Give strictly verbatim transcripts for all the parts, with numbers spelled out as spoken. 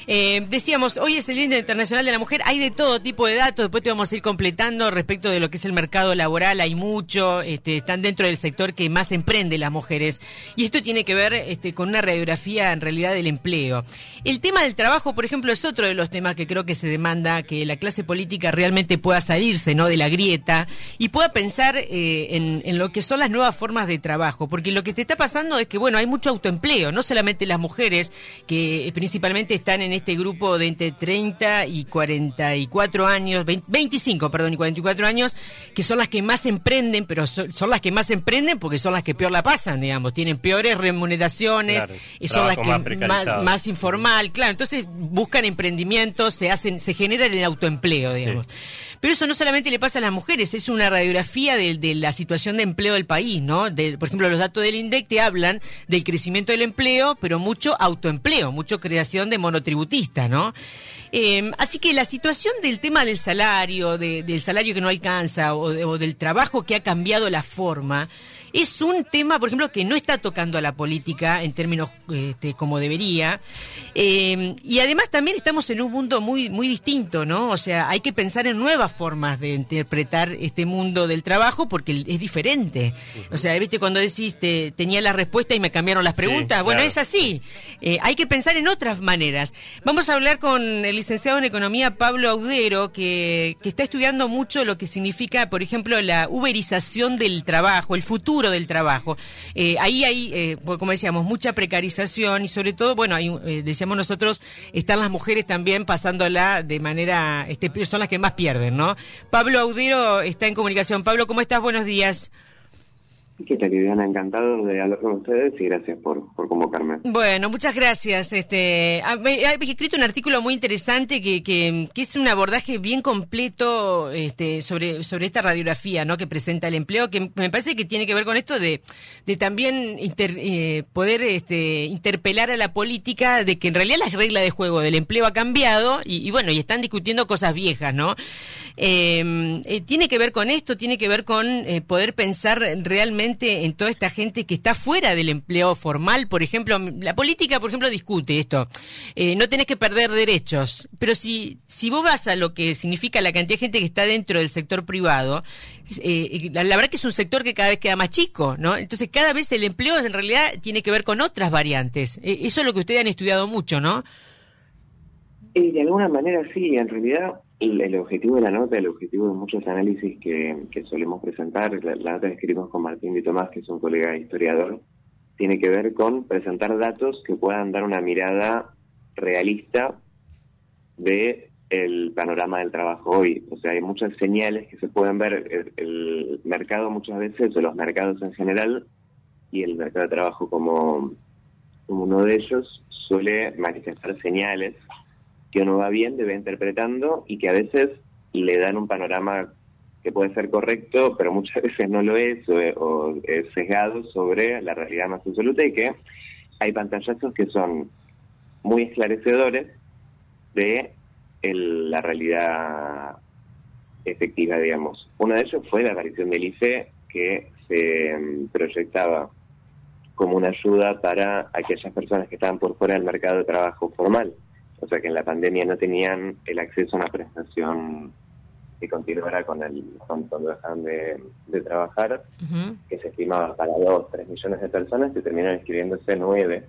Eh, decíamos, hoy es el Día Internacional de la Mujer, hay de todo tipo de datos, después te vamos a ir completando respecto de lo que es el mercado laboral, hay mucho, este, están dentro del sector que más emprende las mujeres, y esto tiene que ver este, con una radiografía en realidad del empleo. El tema del trabajo, por ejemplo, es otro de los temas que creo que se demanda que la clase política realmente pueda salirse, ¿no?, de la grieta y pueda pensar eh, en, en lo que son las nuevas formas de trabajo, porque lo que te está pasando es que, bueno, hay mucho autoempleo, no solamente las mujeres, que principalmente están en este grupo de entre treinta y cuarenta y cuatro años, veinte, veinticinco, perdón, y cuarenta y cuatro años, que son las que más emprenden, pero son, son las que más emprenden porque son las que peor la pasan, digamos, tienen peores remuneraciones, claro, y son las que más, más, más informal, claro, entonces buscan emprendimientos, se hacen, se genera el autoempleo, digamos. Sí. Pero eso no solamente le pasa a las mujeres, es una radiografía de, de la situación de empleo del país, ¿no? De, por ejemplo, los datos del INDEC te hablan del crecimiento del empleo, pero mucho autoempleo, mucho creación de monotributistas, ¿no? Eh, así que la situación del tema del salario, de, del salario que no alcanza o, de, o del trabajo que ha cambiado la forma, es un tema, por ejemplo, que no está tocando a la política en términos este, como debería. Eh, y además también estamos en un mundo muy muy distinto, ¿no? O sea, hay que pensar en nuevas formas de interpretar este mundo del trabajo porque es diferente. Uh-huh. O sea, ¿viste cuando decís, te, tenía la respuesta y me cambiaron las preguntas? Sí, bueno, claro. Es así. Eh, hay que pensar en otras maneras. Vamos a hablar con el licenciado en Economía, Pablo Audero, que, que está estudiando mucho lo que significa, por ejemplo, la uberización del trabajo, el futuro del trabajo. Eh, ahí hay, eh, como decíamos, mucha precarización y sobre todo, bueno, hay, eh, decíamos nosotros, están las mujeres también pasándola de manera, este, son las que más pierden, ¿no? Pablo Audero está en comunicación. Pablo, ¿cómo estás? Buenos días. ¿Qué tal, Viviana? Encantado de hablar con ustedes y gracias por, por convocarme. Bueno, muchas gracias. Este, he escrito un artículo muy interesante que, que, que es un abordaje bien completo este, sobre, sobre esta radiografía, ¿no?, que presenta el empleo, que me parece que tiene que ver con esto de, de también inter, eh, poder este, interpelar a la política de que en realidad la regla de juego del empleo ha cambiado y, y bueno, y están discutiendo cosas viejas, ¿no? Eh, eh, tiene que ver con esto, tiene que ver con eh, poder pensar realmente en toda esta gente que está fuera del empleo formal. Por ejemplo, la política, por ejemplo, discute esto. Eh, no tenés que perder derechos, pero si si vos vas a lo que significa la cantidad de gente que está dentro del sector privado, eh, la, la verdad que es un sector que cada vez queda más chico, ¿no? Entonces, cada vez el empleo en realidad tiene que ver con otras variantes. Eh, eso es lo que ustedes han estudiado mucho, ¿no? Y de alguna manera sí, en realidad el, el objetivo de la nota, el objetivo de muchos análisis que, que solemos presentar, la, la nota que escribimos con Martín Di Tomás, que es un colega historiador, tiene que ver con presentar datos que puedan dar una mirada realista de el panorama del trabajo hoy. O sea, hay muchas señales que se pueden ver. El, el mercado muchas veces, o los mercados en general, y el mercado de trabajo como, como uno de ellos, suele manifestar señales que uno va bien, debe interpretando y que a veces le dan un panorama que puede ser correcto, pero muchas veces no lo es, o, o es sesgado sobre la realidad más absoluta, y que hay pantallazos que son muy esclarecedores de el, la realidad efectiva, digamos. Uno de ellos fue la aparición del I F E, que se um, proyectaba como una ayuda para aquellas personas que estaban por fuera del mercado de trabajo formal. O sea, que en la pandemia no tenían el acceso a una prestación que continuara con el con, cuando dejaban de, de trabajar, uh-huh. que se estimaba para dos, tres millones de personas, que terminaron inscribiéndose nueve,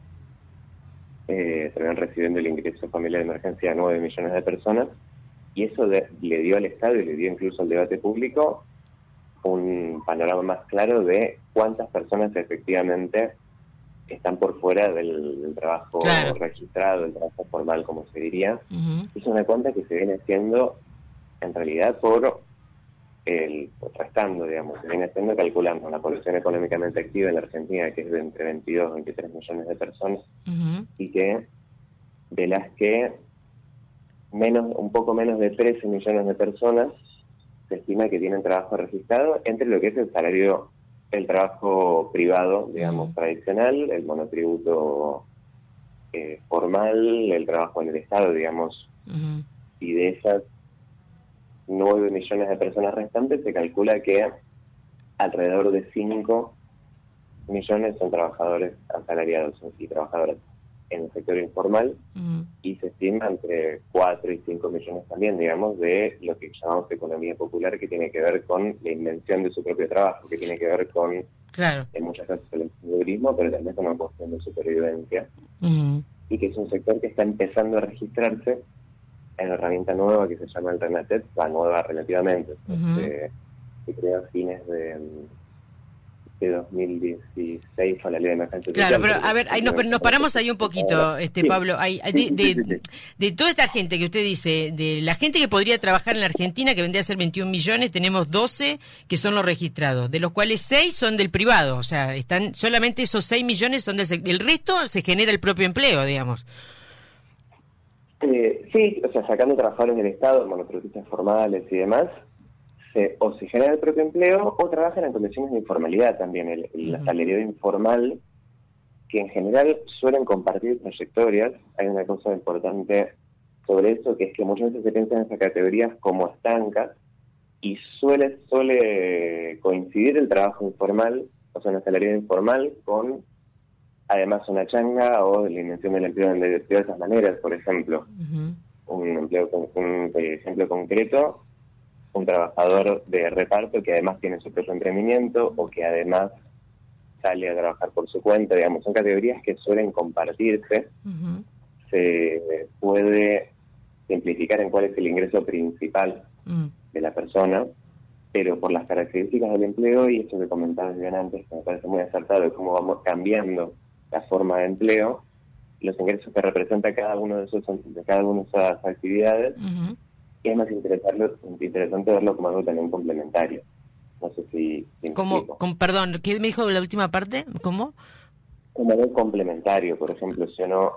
eh, terminaron recibiendo el ingreso familiar de emergencia a nueve millones de personas, y eso de, le dio al Estado y le dio incluso al debate público un panorama más claro de cuántas personas efectivamente están por fuera del, del trabajo claro. registrado, del trabajo formal, como se diría. Uh-huh. Es una cuenta que se viene haciendo en realidad por el restando, digamos, se viene haciendo calculando la población económicamente activa en la Argentina, que es de entre veintidós y veintitrés millones de personas, uh-huh. y que de las que menos un poco menos de trece millones de personas se estima que tienen trabajo registrado entre lo que es el salario, el trabajo privado, digamos, uh-huh. tradicional, el monotributo eh, formal, el trabajo en el Estado, digamos, uh-huh. y de esas nueve millones de personas restantes se calcula que alrededor de cinco millones son trabajadores asalariados y trabajadoras. en el sector informal, uh-huh. y se estima entre cuatro y cinco millones también, digamos, de lo que llamamos economía popular, que tiene que ver con la invención de su propio trabajo, que tiene que ver con, claro. en muchas casos, el emprendedurismo, pero también con una cuestión de supervivencia, uh-huh. y que es un sector que está empezando a registrarse en una herramienta nueva que se llama el Renatet, va nueva relativamente, uh-huh. se, se creó a fines de... de dos mil dieciséis con la ley de emergencia claro, social. Pero a ver, ahí nos, nos paramos ahí un poquito, este sí. Pablo. Hay, de, de, de toda esta gente que usted dice, de la gente que podría trabajar en la Argentina, que vendría a ser veintiún millones, tenemos doce que son los registrados, de los cuales seis son del privado, o sea, están solamente esos seis millones son del sector. El resto se genera el propio empleo, digamos. Eh, sí, o sea, sacando trabajadores del Estado, monotributistas formales y demás, Se, o se genera el propio empleo o trabajan en condiciones de informalidad también. El, el uh-huh. asalariado informal, que en general suelen compartir trayectorias. Hay una cosa importante sobre eso, que es que muchas veces se piensan en esas categorías como estancas y suele suele coincidir el trabajo informal, o sea, un asalariado informal, con además una changa o la invención del empleo de, de esas maneras. Por ejemplo, uh-huh. un empleo con un ejemplo concreto, un trabajador de reparto que además tiene su propio emprendimiento o que además sale a trabajar por su cuenta, digamos, son categorías que suelen compartirse. Uh-huh. Se puede simplificar en cuál es el ingreso principal uh-huh. de la persona, pero por las características del empleo, y esto que comentabas bien antes, que me parece muy acertado, de cómo vamos cambiando la forma de empleo, los ingresos que representa cada uno de esos de cada una de esas actividades, uh-huh. y es más interesante, interesante verlo como algo también complementario. No sé si... si ¿Cómo? Con, perdón, ¿qué me dijo la última parte? ¿Cómo? Como algo complementario. Por ejemplo, si uno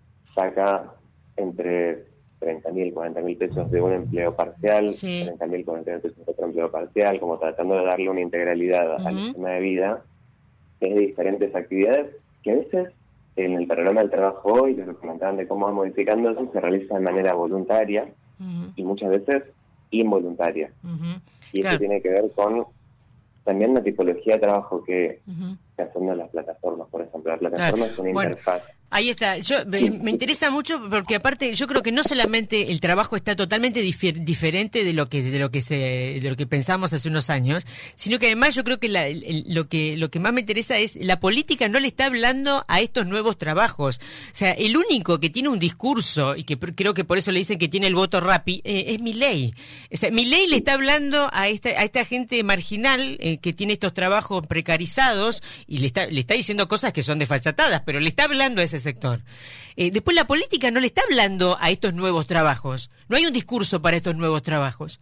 saca entre treinta mil, cuarenta mil pesos de un empleo parcial, sí. treinta mil, cuarenta mil pesos de otro empleo parcial, como tratando de darle una integralidad uh-huh. al sistema de vida, es de diferentes actividades que a veces en el panorama del trabajo hoy, que nos comentaban de cómo va modificándose, se realiza de manera voluntaria, uh-huh. y muchas veces involuntaria. Uh-huh. Y claro. Esto tiene que ver con también la tipología de trabajo que, uh-huh. que hacen las plataformas, por ejemplo. La plataforma claro. es una bueno. interfaz. Ahí está. Yo me, me interesa mucho porque aparte yo creo que no solamente el trabajo está totalmente difer, diferente de lo que de lo que se de lo que pensamos hace unos años, sino que además yo creo que la, el, lo que lo que más me interesa es la política no le está hablando a estos nuevos trabajos. O sea, el único que tiene un discurso y que creo que por eso le dicen que tiene el voto Rappi eh, es Milei. O sea, Milei le está hablando a esta a esta gente marginal eh, que tiene estos trabajos precarizados y le está le está diciendo cosas que son desfachatadas, pero le está hablando a ese sector. Eh, después la política no le está hablando a estos nuevos trabajos. No hay un discurso para estos nuevos trabajos.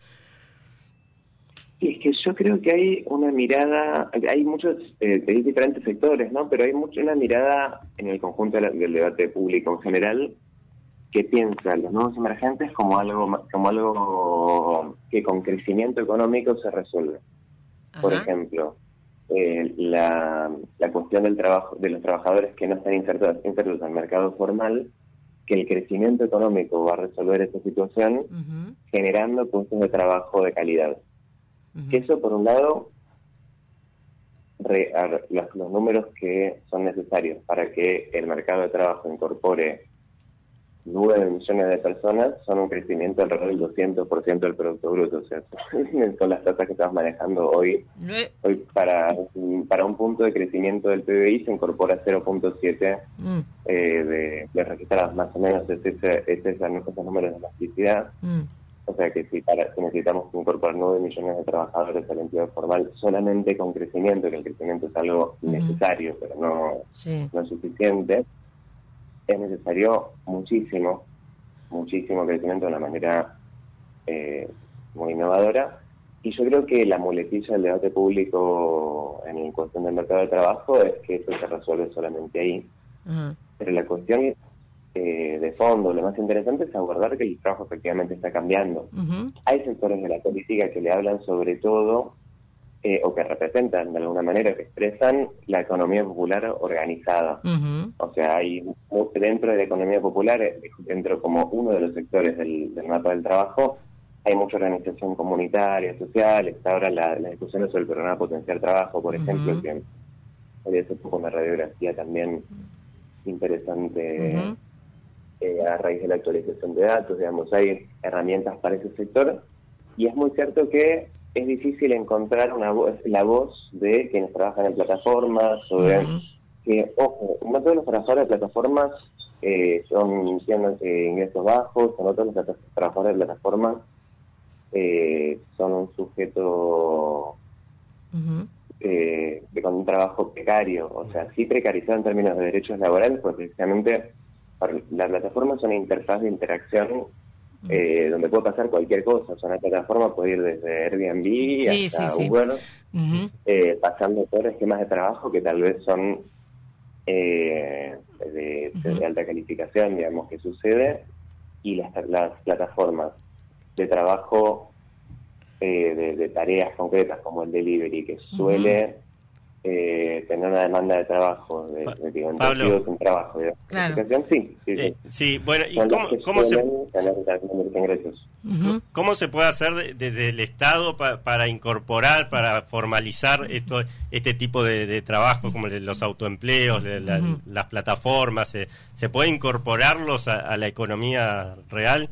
Y es que yo creo que hay una mirada, hay muchos, eh, de diferentes sectores, ¿no? Pero hay mucho una mirada en el conjunto de la, del debate público en general que piensa los nuevos emergentes como algo, como algo que con crecimiento económico se resuelve. Ajá. Por ejemplo, Eh, la, la cuestión del trabajo de los trabajadores que no están insertos, insertos al mercado formal, que el crecimiento económico va a resolver esa situación uh-huh. generando puestos de trabajo de calidad. Uh-huh. Que eso, por un lado, re, a, los, los números que son necesarios para que el mercado de trabajo incorpore nueve millones de personas son un crecimiento alrededor del doscientos por ciento del Producto Bruto. O sea, son las tasas que estamos manejando hoy. Hoy para para un punto de crecimiento del P B I se incorpora cero punto siete mm. eh, de, de registrados, más o menos. Es ese, es ese, esos números de elasticidad. Mm. O sea que si, para, si necesitamos incorporar nueve millones de trabajadores al empleo formal solamente con crecimiento, que el crecimiento es algo mm. necesario, pero no, sí. no es suficiente, es necesario muchísimo, muchísimo crecimiento de una manera eh, muy innovadora. Y yo creo que la muletilla del debate público en cuestión del mercado de trabajo es que eso se resuelve solamente ahí. Uh-huh. Pero la cuestión eh, de fondo, lo más interesante es abordar que el trabajo efectivamente está cambiando. Uh-huh. Hay sectores de la política que le hablan sobre todo Eh, o que representan de alguna manera, que expresan la economía popular organizada. Uh-huh. O sea, hay dentro de la economía popular, dentro como uno de los sectores del, del mapa del trabajo, hay mucha organización comunitaria, social. Está ahora la, la discusión sobre el programa Potenciar Trabajo, por uh-huh. ejemplo, que hoy hace poco una radiografía también interesante uh-huh. eh, a raíz de la actualización de datos, digamos, hay herramientas para ese sector, y es muy cierto que es difícil encontrar una voz, la voz de quienes trabajan en plataformas, o de, uh-huh. que, ojo, no todos los trabajadores de plataformas eh, son tienen eh, ingresos bajos, no todos los trabajadores de plataformas eh, son un sujeto uh-huh. eh, de, con un trabajo precario, o sea, sí precarizado en términos de derechos laborales, porque precisamente la plataforma es una interfaz de interacción eh, donde puede pasar cualquier cosa. O sea, una plataforma puede ir desde Airbnb sí, hasta sí, sí. Uber, uh-huh. eh, pasando por esquemas de trabajo que tal vez son eh, de, uh-huh. de alta calificación, digamos, que sucede, y las, las plataformas de trabajo eh, de, de tareas concretas como el delivery, que suele uh-huh. eh, tener una demanda de trabajo, de, pa- de, de Pablo, un trabajo, de claro. sí, sí, eh, sí. sí, bueno, ¿y Son cómo, los que cómo se tener ingresos? Uh-huh. ¿Cómo se puede hacer de- desde el Estado pa- para incorporar, para formalizar esto, este tipo de, de trabajo, como los autoempleos, de la, Uh-huh. las plataformas? ¿Se, se puede incorporarlos a, a la economía real?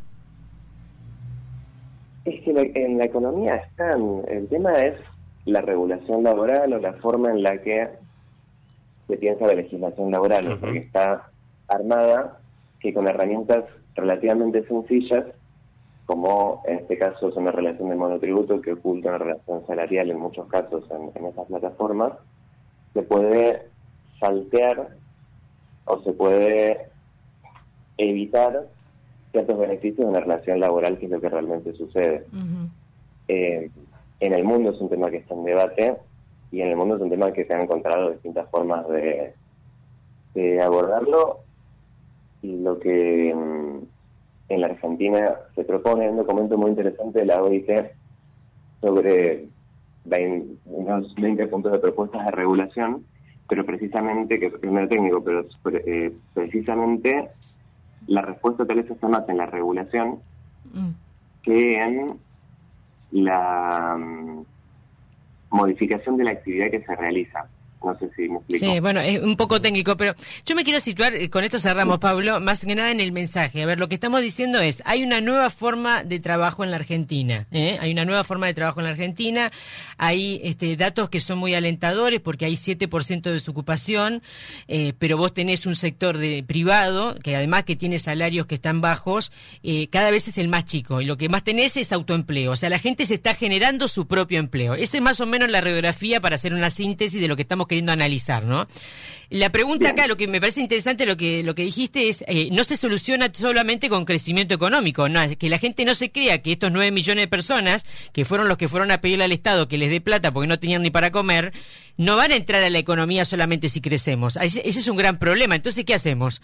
Es que la, en la economía están, el tema es la regulación laboral o la forma en la que se piensa la legislación laboral, uh-huh. porque está armada que con herramientas relativamente sencillas, como en este caso es una relación de monotributo que oculta una relación salarial en muchos casos en, en esas plataformas, se puede saltear o se puede evitar ciertos beneficios de una relación laboral, que es lo que realmente sucede. Uh-huh. Eh, en el mundo es un tema que está en debate, y en el mundo es un tema que se han encontrado distintas formas de, de abordarlo, y lo que um, en la Argentina se propone un documento muy interesante de la O I T sobre veinte, unos veinte puntos de propuestas de regulación, pero precisamente, que es primero técnico, pero eh, precisamente la respuesta tal vez está más en la regulación mm. que en la um, modificación de la actividad que se realiza. No sé si me explico. Sí, bueno, es un poco técnico, pero yo me quiero situar, con esto cerramos, Pablo, más que nada en el mensaje. A ver, lo que estamos diciendo es, hay una nueva forma de trabajo en la Argentina, ¿eh? Hay una nueva forma de trabajo en la Argentina, hay este, datos que son muy alentadores, porque hay siete por ciento de desocupación, eh, pero vos tenés un sector de privado, que además que tiene salarios que están bajos, eh, cada vez es el más chico, y lo que más tenés es autoempleo, o sea, la gente se está generando su propio empleo. Esa es más o menos la radiografía para hacer una síntesis de lo que estamos queriendo analizar, ¿no? La pregunta acá, lo que me parece interesante lo que lo que dijiste es, eh, no se soluciona solamente con crecimiento económico, no, que la gente no se crea que estos nueve millones de personas, que fueron los que fueron a pedirle al Estado que les dé plata porque no tenían ni para comer, no van a entrar a la economía solamente si crecemos. Ese, ese es un gran problema. Entonces, ¿qué hacemos?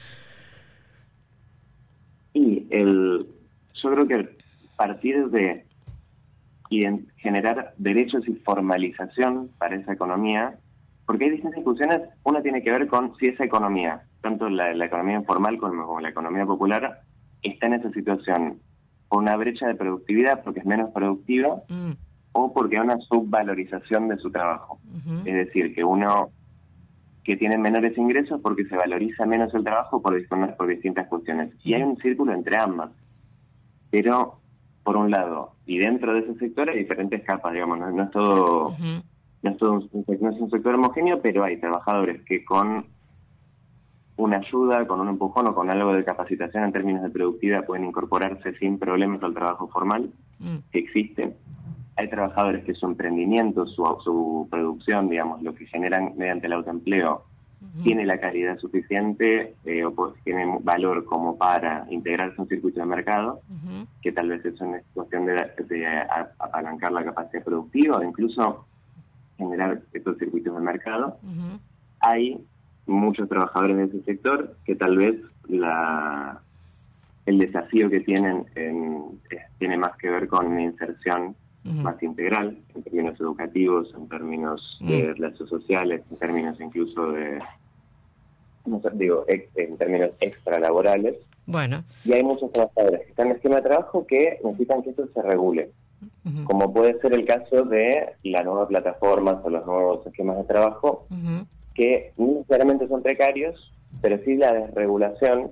Y el, yo creo que partir de y en generar derechos y formalización para esa economía, porque hay distintas discusiones. Una tiene que ver con si esa economía, tanto la, la economía informal como, como la economía popular, está en esa situación por una brecha de productividad, porque es menos productiva, mm. o porque hay una subvalorización de su trabajo. Uh-huh. Es decir, que uno que tiene menores ingresos porque se valoriza menos el trabajo por, por distintas cuestiones. Y hay un círculo entre ambas. Pero, por un lado, y dentro de ese sector hay diferentes capas, digamos, no, no es todo... Uh-huh. No es, todo un, no es un sector homogéneo, pero hay trabajadores que con una ayuda, con un empujón o con algo de capacitación en términos de productividad pueden incorporarse sin problemas al trabajo formal, mm. que existe. Hay trabajadores que su emprendimiento, su, su producción, digamos, lo que generan mediante el autoempleo, uh-huh. tiene la calidad suficiente eh, o pues, tiene valor como para integrarse a un circuito de mercado, uh-huh. que tal vez es una cuestión de, de apalancar la capacidad productiva o incluso generar estos circuitos de mercado. Uh-huh. Hay muchos trabajadores de ese sector que tal vez la el desafío que tienen en, es, tiene más que ver con una inserción uh-huh. más integral, en términos educativos, en términos uh-huh. de relaciones sociales, en términos incluso de, no sé, digo, ex, en términos extralaborales. Bueno. Y hay muchos trabajadores que están en el esquema de trabajo que necesitan que esto se regule. Uh-huh. Como puede ser el caso de la nueva plataforma o los nuevos esquemas de trabajo, uh-huh. que no necesariamente son precarios, pero sí la desregulación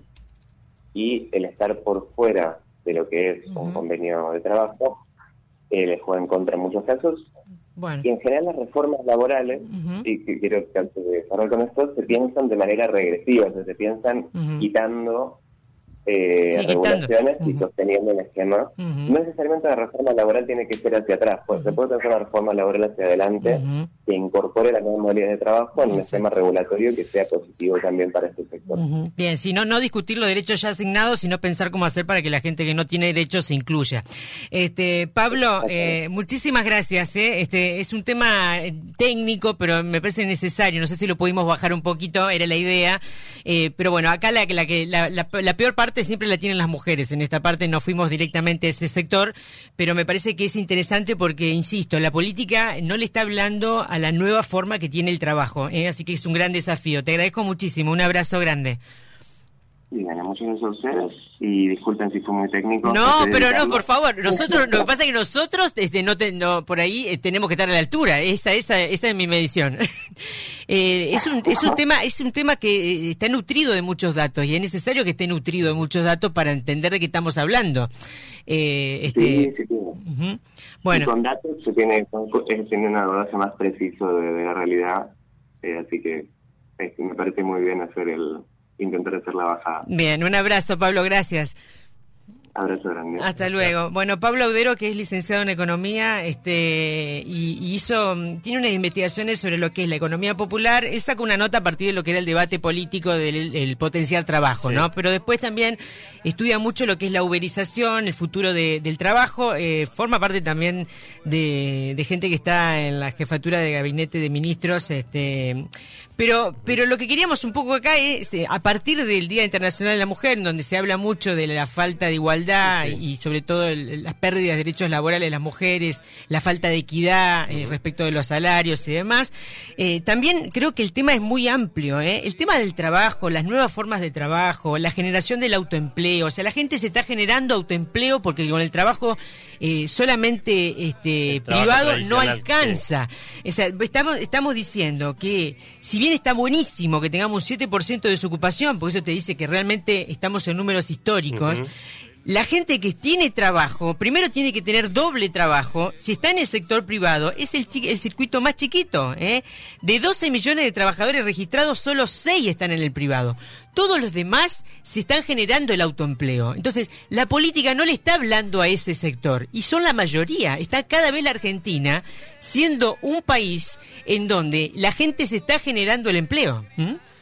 y el estar por fuera de lo que es uh-huh. un convenio de trabajo eh, les juega en contra en muchos casos. Bueno. Y en general las reformas laborales, uh-huh. y que quiero que antes de cerrar con esto, se piensan de manera regresiva, o sea, se piensan uh-huh. quitando eh, sí, regulaciones uh-huh. y sosteniendo el esquema. Uh-huh. No necesariamente la reforma laboral tiene que ser hacia atrás, pues uh-huh. se puede hacer una reforma laboral hacia adelante uh-huh. que incorpore las nuevas modalidades de trabajo en un esquema regulatorio que sea positivo también para este sector. Uh-huh. Bien, si no, no discutir los derechos ya asignados, sino pensar cómo hacer para que la gente que no tiene derechos se incluya. Este, Pablo, eh, muchísimas gracias. Eh. Este, es un tema técnico, pero me parece necesario. No sé si lo pudimos bajar un poquito, era la idea. Eh, pero bueno, acá la, la, la, la, la peor parte siempre la tienen las mujeres. En esta parte no fuimos directamente a ese sector, pero me parece que es interesante porque, insisto, la política no le está hablando a la nueva forma que tiene el trabajo, ¿eh? Así que es un gran desafío. Te agradezco muchísimo, un abrazo grande. Bien, muchas gracias a ustedes y disculpen si fue muy técnico. No, pero no, por favor. Nosotros, lo que pasa es que nosotros, este, no, te, no por ahí eh, tenemos que estar a la altura. Esa, esa, esa es mi medición. eh, es un, es un tema, es un tema que está nutrido de muchos datos y es necesario que esté nutrido de muchos datos para entender de qué estamos hablando. Eh, este, sí, sí, sí. Uh-huh. Bueno. Y con datos se tiene, se tiene un abordaje más preciso de, de la realidad, eh, así que eh, me parece muy bien hacer el intentar hacer la bajada. Bien, un abrazo, Pablo, gracias. Abrazo grande. Hasta luego. Bueno, Pablo Audero, que es licenciado en Economía, este y, y hizo tiene unas investigaciones sobre lo que es la economía popular. Él sacó una nota a partir de lo que era el debate político del el potencial trabajo, sí. ¿no? Pero después también estudia mucho lo que es la uberización, el futuro de, del trabajo. Eh, forma parte también de, de gente que está en la jefatura de gabinete de ministros, este... Pero pero lo que queríamos un poco acá es, a partir del Día Internacional de la Mujer, en donde se habla mucho de la falta de igualdad sí. y sobre todo el, las pérdidas de derechos laborales de las mujeres, la falta de equidad eh, respecto de los salarios y demás, eh, también creo que el tema es muy amplio, ¿eh? El tema del trabajo, las nuevas formas de trabajo, la generación del autoempleo, o sea, la gente se está generando autoempleo porque con el trabajo eh, solamente este privado no alcanza. Sí. O sea, estamos, estamos diciendo que si bien está buenísimo que tengamos un siete por ciento de desocupación, porque eso te dice que realmente estamos en números históricos, uh-huh. la gente que tiene trabajo, primero tiene que tener doble trabajo. Si está en el sector privado, es el, el circuito más chiquito, ¿eh? De doce millones de trabajadores registrados, solo seis están en el privado. Todos los demás se están generando el autoempleo. Entonces, la política no le está hablando a ese sector. Y son la mayoría. Está cada vez la Argentina siendo un país en donde la gente se está generando el empleo. ¿Mm?